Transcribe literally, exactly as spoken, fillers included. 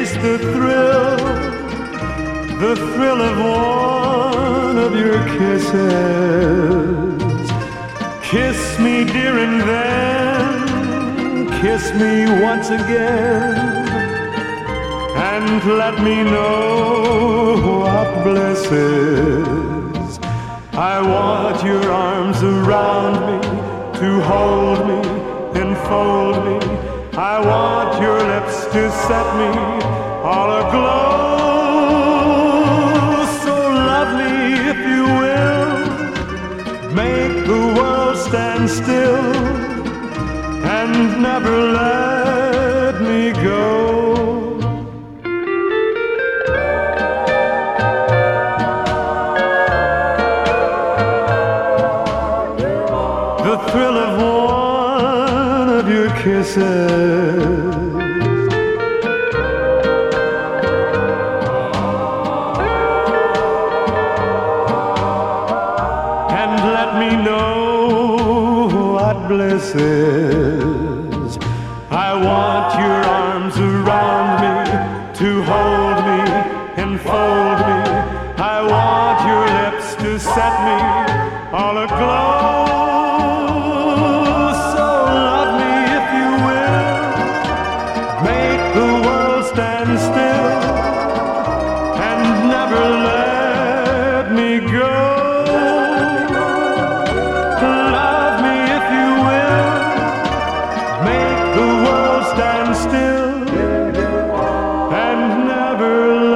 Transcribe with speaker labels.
Speaker 1: taste the thrill, the thrill of one of your kisses. Kiss me, dear, and then kiss me once again, and let me know what bliss is. I want your arms around me, to hold me, enfold me. I want your lips to set me all aglow. So love me if you will, make the world stand still, and never let me go. The thrill of one of your kisses, and let me know what bliss is. I want your arms around me, to hold me, enfold me. I want your lips to set me all aglow. So love me if you will, make the world stand still, and never let me go. Love me if you will, make the world stand still, and never